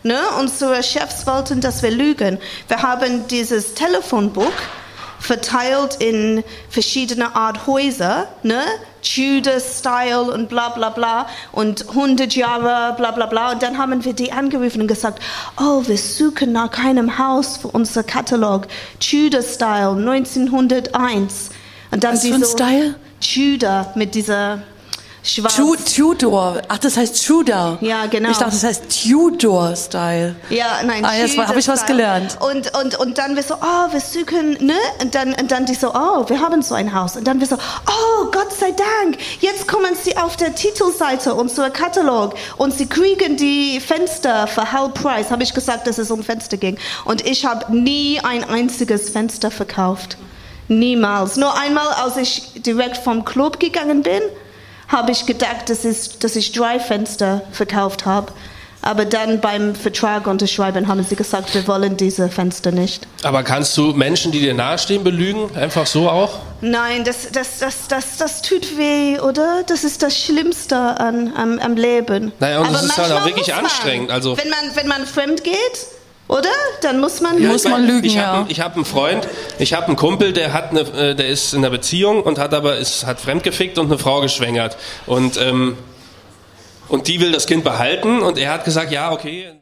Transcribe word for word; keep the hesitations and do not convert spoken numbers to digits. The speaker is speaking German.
Ne? Unsere Chefs wollten, dass wir lügen. Wir haben dieses Telefonbuch verteilt in verschiedene Art Häuser, ne? Tudor-Style und bla bla bla und hundert Jahre bla bla bla. Und dann haben wir die angerufen und gesagt, oh, wir suchen nach einem Haus für unser Katalog. Tudor-Style, neunzehnhunderteins. Und dann Was für ein so Style? Tudor mit dieser schwarz. Tudor. Ach, das heißt Tudor. Ja, genau. Ich dachte, das heißt Tudor-Style. Ja, nein, ah, jetzt habe ich was gelernt. Und, und, und dann wir so, oh, wir suchen, ne? Und dann, und dann die so, oh, wir haben so ein Haus. Und dann wir so, oh, Gott sei Dank, jetzt kommen sie auf der Titelseite unserer Katalog und sie kriegen die Fenster für Halbpreis. Habe ich gesagt, dass es um Fenster ging. Und ich habe nie ein einziges Fenster verkauft. Niemals. Nur einmal, als ich direkt vom Club gegangen bin, habe ich gedacht, dass ich, dass ich drei Fenster verkauft habe. Aber dann beim Vertrag unterschreiben haben sie gesagt, wir wollen diese Fenster nicht. Aber kannst du Menschen, die dir nahestehen, belügen? Einfach so auch? Nein, das, das, das, das, das tut weh, oder? Das ist das Schlimmste an, am, am Leben. Naja, und Aber das ist halt auch wirklich man, anstrengend. Also wenn, man, wenn man fremd geht, oder? Dann muss man... Ja, muss man lügen, ich ja. Hab, ich habe einen Freund, ich habe einen Kumpel, der hat eine, der ist in einer Beziehung und hat aber ist, hat fremdgefickt und eine Frau geschwängert. Und, ähm, und die will das Kind behalten und er hat gesagt, ja, okay...